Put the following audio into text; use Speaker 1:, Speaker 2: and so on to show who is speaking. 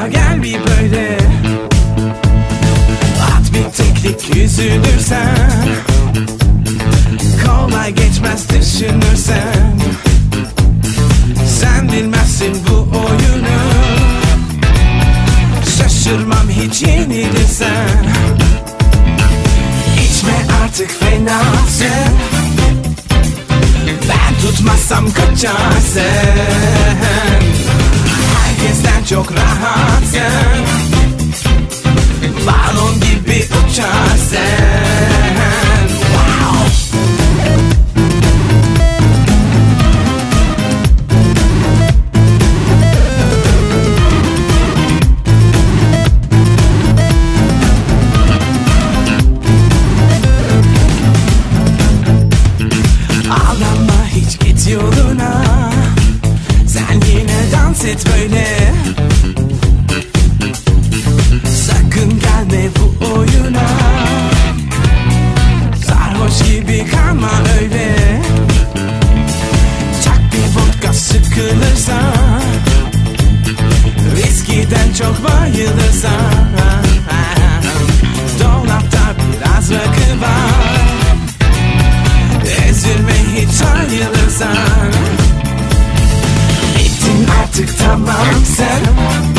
Speaker 1: Yapma gel bir böyle, at bir teklik üzülürsen, kolay geçmez düşünürsen. Sen bilmezsin bu oyunu, şaşırmam hiç yenilirsen. İçme artık fenasın, ben tutmazsam kaçarsın. Herkesten çok rahatsın, balon gibi uçarsın. Ağlama hiç, git yoluna, sen yine dans et böyle. Sakın gelme bu oyuna, sarhoş gibi kalma öyle. Çak bir vodka sıkılırsan, viskiden çok bayılırsan. Dolapta biraz rakı var, ezilme hiç ayrılırsan. Bittin artık, tamam sen.